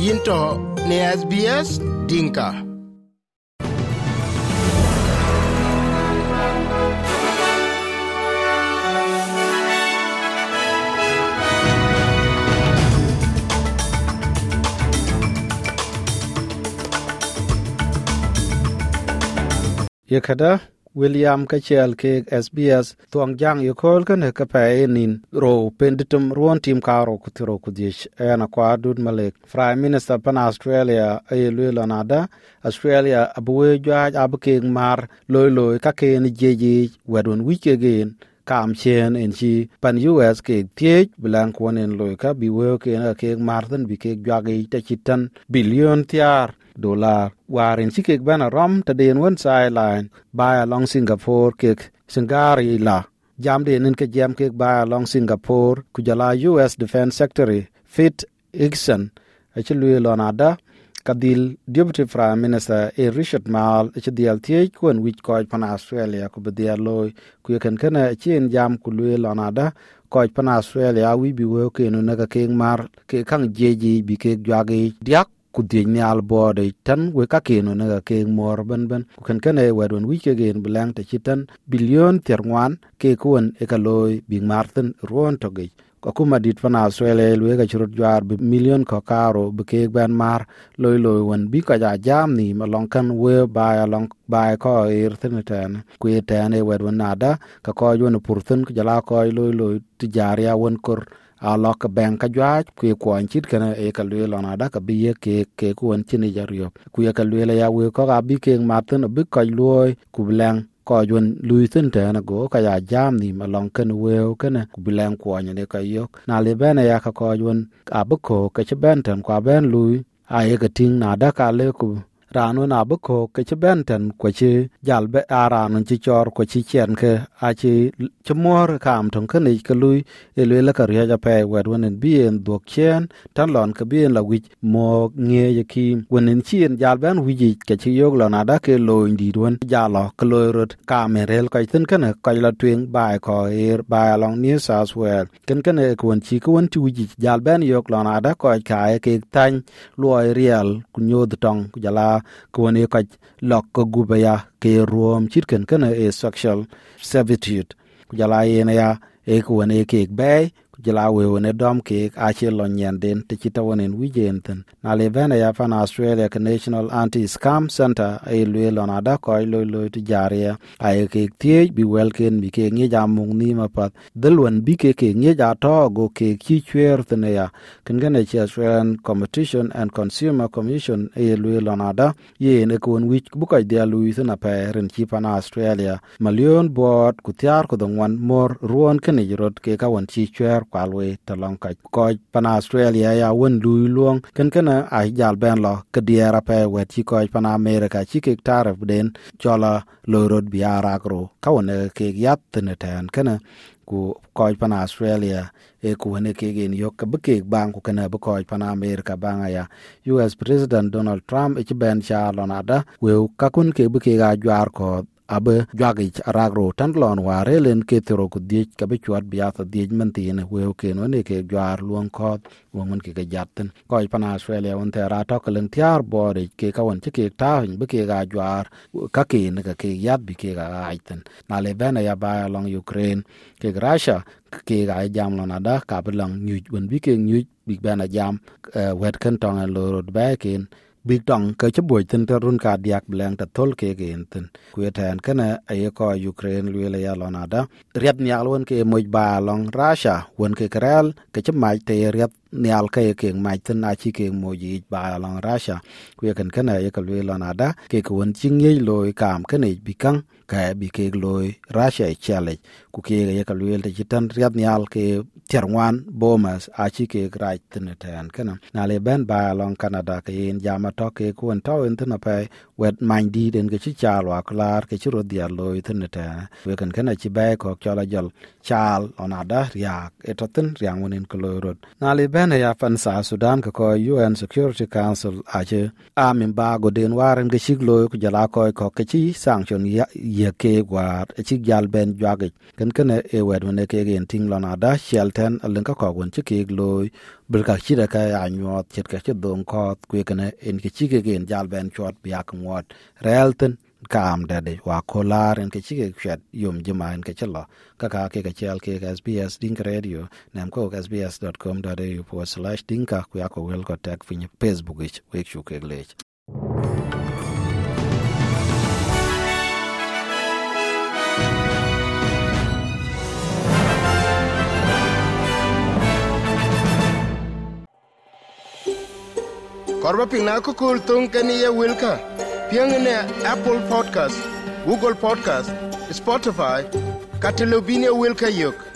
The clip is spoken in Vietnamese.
Yinto ne SBS Dinka. Yakada William Kachel ke SBS tuang jang yokol kan ka paenin ro penditum ruon tim karo kutiro kudish ana kwadud malek Prime Minister pan Australia ayelwe lanada Australia abwe jaj abke mar loy ka ke ni jeji wadon wike gen kam chen en chi pan US ke tiech blan konen loy ka biwe ke na ke marden bi ke jage ta chitan billion tiar $, warin chikek bana rom ta den wan sideline by along Singapore kek singari la jam den en ke jam kek by along Singapore kujala US Defense Secretary Fit Higson achilwe lonada kadil Deputy Prime Minister Richard Marles achdial tiech kon wich koj pan Australia ku bedial loy ku yeken kana chen jam ku lwe lonada koj pan Australia wi biwe ke no naga kek mar ke kang jeji bi kek jage diak kudin ni albode tan we ka keno na ke mor ban ku kan e wadon wi ke gen blang ta chitan billion terwan ke kun e ka loy bi martin ron to ge ko kuma dit fan Australia we ga churut jar bi million ko karo be ke ban mar loy won bi ka jam ni malong kan we ba ko irten ku tan e wadon nada ka ko yon purtun ku jala ko loy tijaria won kor alok bank ka jwaj ku kwon chit kana e ka lwe lona da ka biye ke kuon chini jario ku ya ka lwe ya we ko ga bi ke martin bi ka loy ku blang ko jun luisin ta na go ka ya jam ni malong kan we kana ku blang kwon ne ka yok na le bana ya ka ko jun abko ka chben tan kwa ben lui aye ka ting na da ka le ku ranu na bko ke chbenten ko chi jalbe aran chi chor ko chi chen ke a chi chmor kam thong ke ni ke lui e le la ka ria ja pe wen bien dok chen tan lon ke bien la wi mo nge ye ki wen chien jalben wi ji ke chi yok la na da ke lo ndi don jalo ke lo rot ka merel ko tin ke na ko la twen bai ko bai along New South Wales ken e kon chi ko won ti wi ji jalben yok la na da ko ka ke tan luoi riel ku nyod tong ku jala kuone ka lok ko gubaya ke ruom chitken kana e sexual servitude kujala yena ya e kuone ke bay kujala we wona dom ke ache lo nyanden te chitawonen wijenten na le bana ya fan Australia ke National Anti-Scam Center e le lonada ko lo ti jaria ai ke tie bi welken bi ke nge jamung ni mapat delwan bi ke nge ja to go ke ki chwer tene ya kengene chi Australian Competition and Consumer Commission e le lonada ye ne kon wich bu ko dia luisna pe ren chi fan Australia million board ku tiar ko dongwan mor ruon ke ni rot ke ka won chi chwer kwalwe talong ka ko pan Australia ya won lui luong kenkena ai jal ben lo ke diera pe wet chi ko pan America chi ke tarif den chola lorod biara gro ka won ke yat ne tan kana ku ko pan Australia e ku ne ke gen yok ke ke bang ku kana bu ko pan America banga ya US President Donald Trump e ben cha lonada we ka kun ke bu ke ga jwar ko abe jwagi aragro tan lon ware len ke tero ku die ka be chuat biata die mentine we ke no ne ke jwar luon ko won ke ga jatten ko pan Australia on tera to kalen tiar bore ke ka won ke ta hin be ke ga jwar ka ke ne ka ke yat bi ke ga aiten na le bana ya ba long Ukraine ke Russia ke ga jam lon ada ka be long nyu won bi ke nyu big bana jam wet kan tong lo ba ken big tong ke chboy tin terun ka diak blang ta tol ke gen tin ku tan kana ay ko Ukraine lule ya lonada riat nyal won ke moj ba long Russia won ke kral ke chmai te riat nyal ke mai tin a chi ke moji ba long Russia ku kan kana ay ko lule lonada ke ko won chingye loy kam kane bikang ka bi ke loy Russia challenge ku ke ya ko lule te tan riat nyal ke terwan bomas a chi ke grai tin tan kana na le ben ba long Canada ke in jama to ke kun to in tin pa wet mind di den ke chi chal wa klar ke chi ro dia loy tin ta we kan kana chi ba ko chala jal chal onada ria etotin riang wonin ko loy na le ben ya fan sa Sudan ko UN Security Council a che amin ba go den waren ke chi loy ku jala ko ke chi sanction ye ke wa chi gal ben jwage kan kana e wet ne ke gen ting lonada shelten alen ka ko won chi ke loy ber ka chira ka anyot chet ka chedong ko kwe kana en ke chike gen jal ben chot biak ngot relten kam dade wa kolar en ke chike chet yom jima en ke chelo ka ke chel ke SBS Dinka Radio nam ko sbs.com.au/dinka ku ya ko wel ko tag fin Facebook ich we chu ke lech Korba pina ko kul tung kani ye wilka. Piang ne Apple Podcast, Google Podcast, Spotify, Catalobine wilka yok.